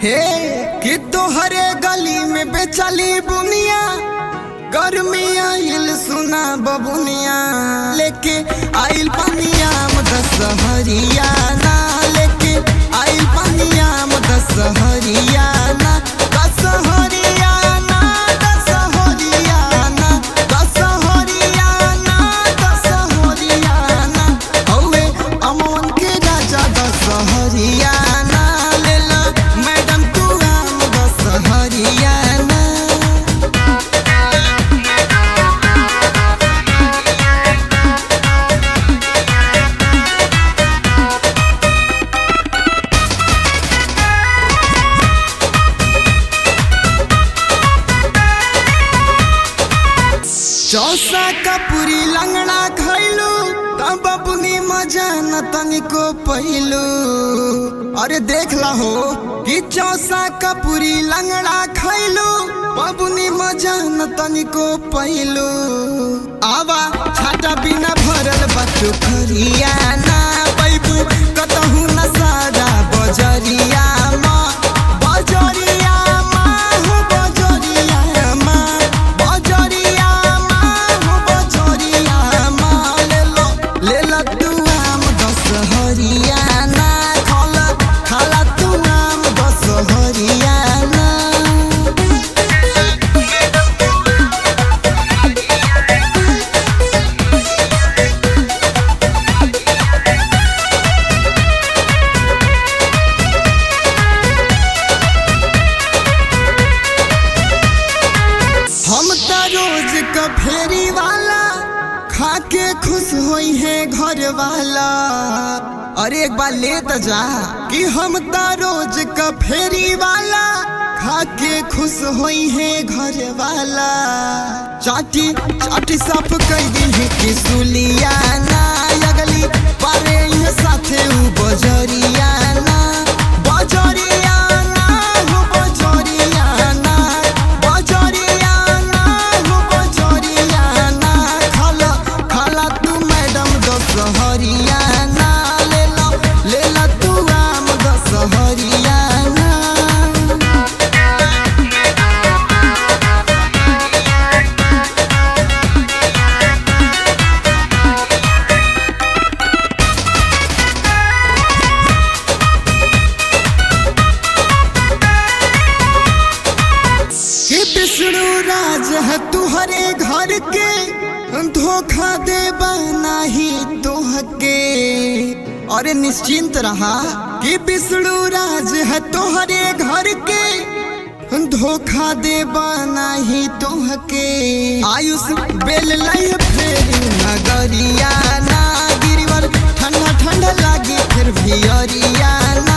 हे कि तोहरे गली में बेचली बुनिया गर्मी आइल सुना बबुनिया लेके आइल पनिया दशहरिया ना लेके आइल पनिया दशहरिया ना दशहरिया ना दशहरिया ना दशहरिया ना दशहरिया ना हौवे अमन के राजा दशहरिया ना लेला मैडम तू आम दशहरिया ना। चौसा का पूरी लंगड़ा खैलू तब अपनी मजा न तनिको पहिलू। अरे देख ला हो कि चौसा का पूरी लंगड़ा खैलू अपनी मजा न तनिको पहिलू। आवा छाटा बिना भरल बच्चो खरिया ना पैबू कतहू न सारा बजरिया माँ बजरिया माँ हो बजरिया माँ बजरिया दशहरिया ना खाला तू आम दशहरिया ना। हम तो रोज का फेरी वाला खा के खुश होई है घर वाला। अरे एक बार ले तो जा कि हम तो रोज का फेरी वाला खा के खुश होई है घर वाला। चाटी चाटी साफ कर दी है कि सुलिया ना अगली पारे साथे उ बजरिया ना बजरिया ना हो बजरिया ना बजरिया ना हो बजरिया ना खाला खाला तू मैडम दशहरिया ना लेला तू आम दशहरिया ना। कि विष्णु राज है तुहरे घर के धोखा दे बनाही तोहके। अरे निश्चिंत रहा कि विष्णु राज है तोहरे घर के धोखा दे बनाही तोहके। आयुष बेल लय फेर नगरिया ना गिरवर ठंडा ठंडा लागी फिर भी अरिया ना।